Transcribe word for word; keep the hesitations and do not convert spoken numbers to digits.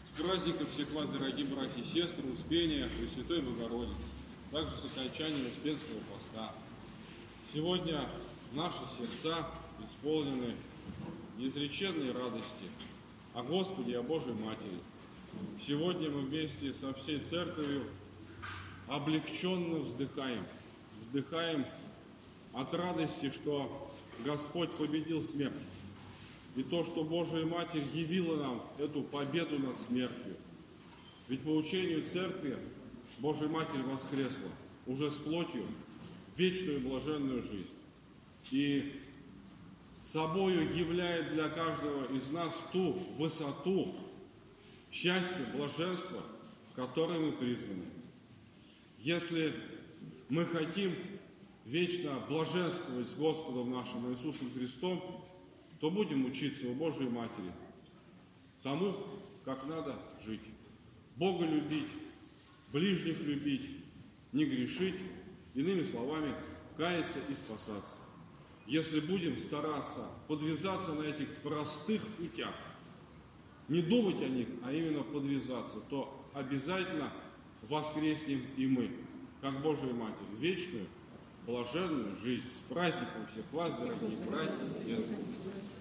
С праздником всех вас, дорогие братья и сестры, Успения Пресвятой Богородицы, также с окончанием Успенского поста. Сегодня наши сердца исполнены неизреченной радости о Господе и о Божьей Матери. Сегодня мы вместе со всей Церковью облегченно вздыхаем, вздыхаем от радости, что Господь победил смерть. И то, что Божия Матерь явила нам эту победу над смертью. Ведь по учению Церкви Божия Матерь воскресла уже с плотью в вечную блаженную жизнь. И собою являет для каждого из нас ту высоту счастья, блаженства, к которой мы призваны. Если мы хотим вечно блаженствовать с Господом нашим Иисусом Христом, то будем учиться у Божией Матери тому, как надо жить. Бога любить, ближних любить, не грешить, иными словами, каяться и спасаться. Если будем стараться подвязаться на этих простых путях, не думать о них, а именно подвязаться, то обязательно воскреснем и мы, как Божия Матерь, вечную, блаженную жизнь. С праздником всех вас, дорогие братья и сестры!